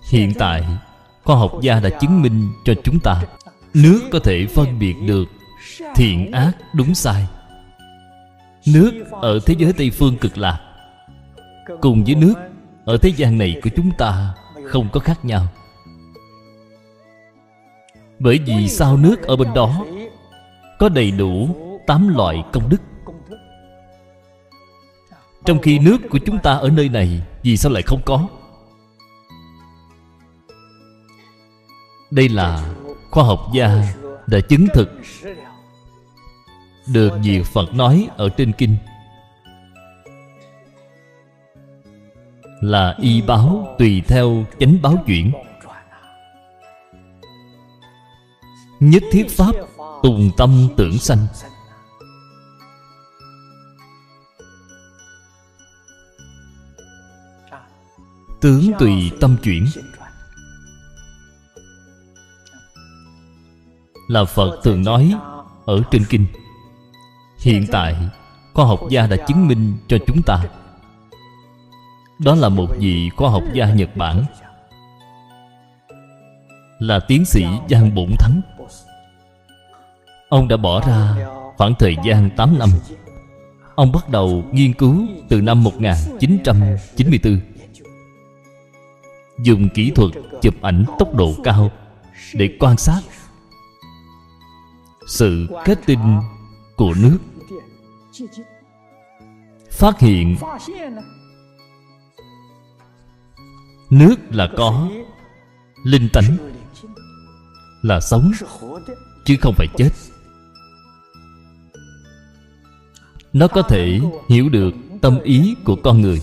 Hiện tại khoa học gia đã chứng minh cho chúng ta nước có thể phân biệt được thiện ác đúng sai. Nước ở thế giới Tây Phương Cực Lạc cùng với nước ở thế gian này của chúng ta không có khác nhau. Bởi vì sao nước ở bên đó có đầy đủ 8 loại công đức, trong khi nước của chúng ta ở nơi này vì sao lại không có? Đây là khoa học gia đã chứng thực được việc Phật nói ở trên kinh là y báo tùy theo chánh báo chuyển, nhất thiết pháp tùng tâm tưởng sanh. Tướng tùy tâm chuyển là Phật thường nói ở trên kinh. Hiện tại khoa học gia đã chứng minh cho chúng ta. Đó là một vị khoa học gia Nhật Bản, là tiến sĩ Giang Bổn Thắng. Ông đã bỏ ra khoảng thời gian 8 năm. Ông bắt đầu nghiên cứu từ năm 1994, dùng kỹ thuật chụp ảnh tốc độ cao để quan sát sự kết tinh của nước, phát hiện nước là có linh tánh, là sống chứ không phải chết. Nó có thể hiểu được tâm ý của con người.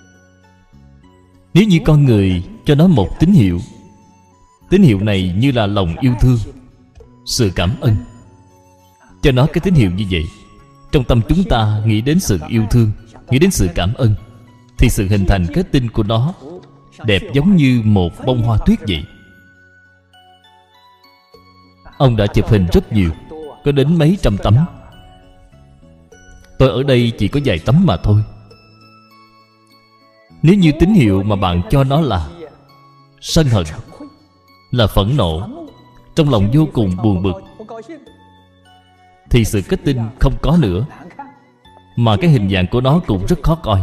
Nếu như con người cho nó một tín hiệu, tín hiệu này như là lòng yêu thương, sự cảm ơn, cho nó cái tín hiệu như vậy, trong tâm chúng ta nghĩ đến sự yêu thương, nghĩ đến sự cảm ơn, thì sự hình thành kết tinh của nó đẹp giống như một bông hoa tuyết vậy. Ông đã chụp hình rất nhiều, có đến mấy trăm tấm. Tôi ở đây chỉ có vài tấm mà thôi. Nếu như tín hiệu mà bạn cho nó là sân hận, là phẫn nộ, trong lòng vô cùng buồn bực, thì sự kết tinh không có nữa, mà cái hình dạng của nó cũng rất khó coi.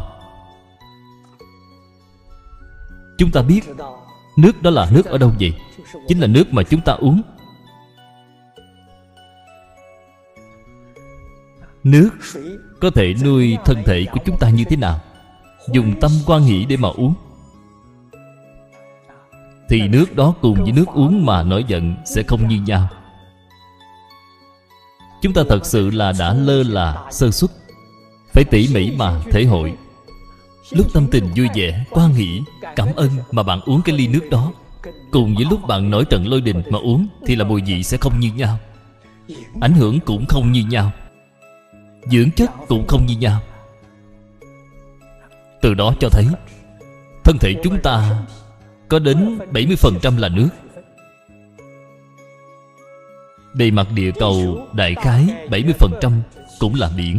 Chúng ta biết nước đó là nước ở đâu vậy? Chính là nước mà chúng ta uống. Nước có thể nuôi thân thể của chúng ta như thế nào? Dùng tâm quan hỷ để mà uống, thì nước đó cùng với nước uống mà nổi giận sẽ không như nhau. Chúng ta thật sự là đã lơ là sơ suất, phải tỉ mỉ mà thể hội. Lúc tâm tình vui vẻ, hoan hỷ, cảm ơn mà bạn uống cái ly nước đó, cùng với lúc bạn nổi trận lôi đình mà uống, thì là mùi vị sẽ không như nhau, ảnh hưởng cũng không như nhau, dưỡng chất cũng không như nhau. Từ đó cho thấy thân thể chúng ta có đến 70% là nước. Bề mặt địa cầu đại khái 70% cũng là biển.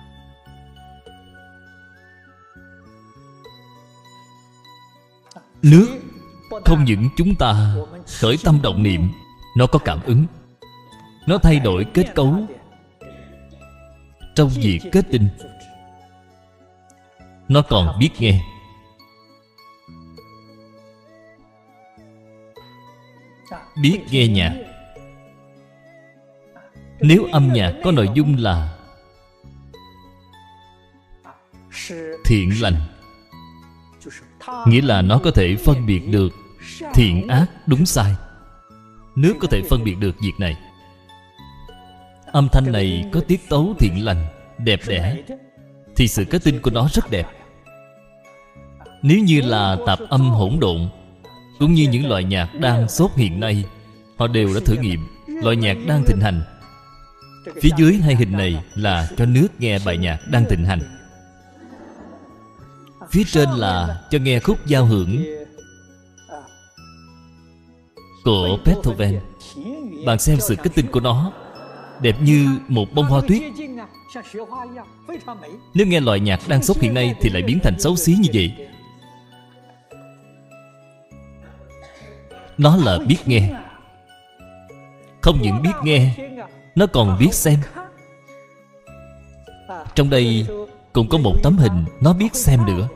Nước không những chúng ta khởi tâm động niệm, nó có cảm ứng, nó thay đổi kết cấu trong việc kết tinh, nó còn biết nghe. Biết nghe nhạc. Nếu âm nhạc có nội dung là thiện lành, nghĩa là nó có thể phân biệt được thiện ác đúng sai. Nước có thể phân biệt được việc này. Âm thanh này có tiết tấu thiện lành, đẹp đẽ, thì sự kết tinh của nó rất đẹp. Nếu như là tạp âm hỗn độn, cũng như những loại nhạc đang sốt hiện nay, họ đều đã thử nghiệm. Loại nhạc đang thịnh hành, phía dưới hai hình này là cho nước nghe bài nhạc đang thịnh hành, phía trên là cho nghe khúc giao hưởng của Beethoven. Bạn xem sự kết tinh của nó đẹp như một bông hoa tuyết. Nếu nghe loại nhạc đang sốt hiện nay thì lại biến thành xấu xí như vậy. nó là biết nghe. Không những biết nghe, nó còn biết xem. Trong đây cũng có một tấm hình nó biết xem nữa.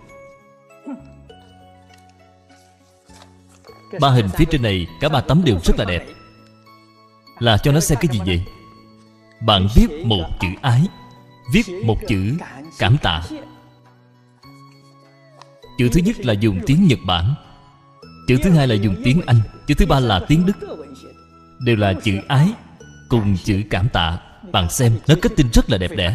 3 hình phía trên này, cả 3 tấm đều rất là đẹp. Là cho nó xem cái gì vậy? Bạn viết một chữ ái, viết một chữ cảm tạ. Chữ thứ nhất là dùng tiếng Nhật Bản, chữ thứ hai là dùng tiếng Anh, chữ thứ ba là tiếng Đức. Đều là chữ ái cùng chữ cảm tạ. Bạn xem, nó kết tinh rất là đẹp đẽ.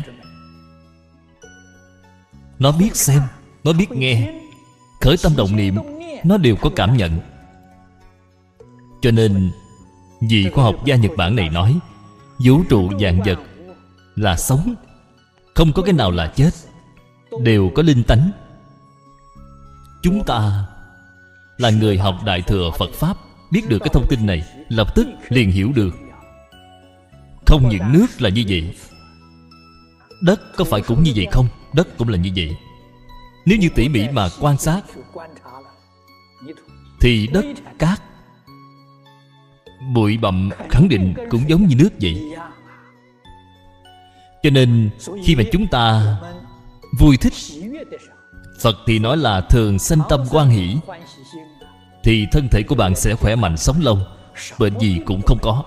Nó biết xem, nó biết nghe, khởi tâm động niệm, nó đều có cảm nhận. Cho nên vị khoa học gia Nhật Bản này nói, vũ trụ vạn vật là sống, không có cái nào là chết, đều có linh tánh. Chúng ta là người học Đại Thừa Phật Pháp, biết được cái thông tin này, lập tức liền hiểu được. Không những nước là như vậy, đất có phải cũng như vậy không? Đất cũng là như vậy. Nếu như tỉ mỉ mà quan sát, thì đất, cát, bụi bặm khẳng định cũng giống như nước vậy. Cho nên khi mà chúng ta vui thích, Phật thì nói là thường sanh tâm hoan hỷ, thì thân thể của bạn sẽ khỏe mạnh sống lâu, bệnh gì cũng không có.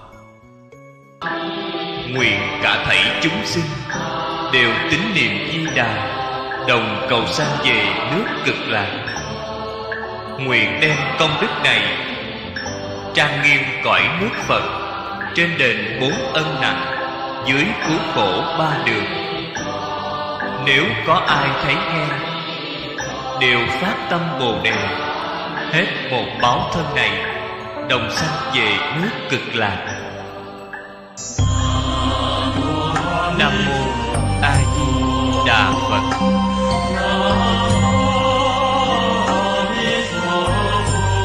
Nguyện cả thảy chúng sinh đều tín niệm Di Đà, đồng cầu sanh về nước Cực Lạc. Nguyện đem công đức này trang nghiêm cõi nước Phật, trên đền 4 ân nặng, dưới cứu khổ 3 đường. Nếu có ai thấy nghe, đều phát tâm Bồ Đề, hết một báo thân này, đồng sanh về nước Cực Lạc.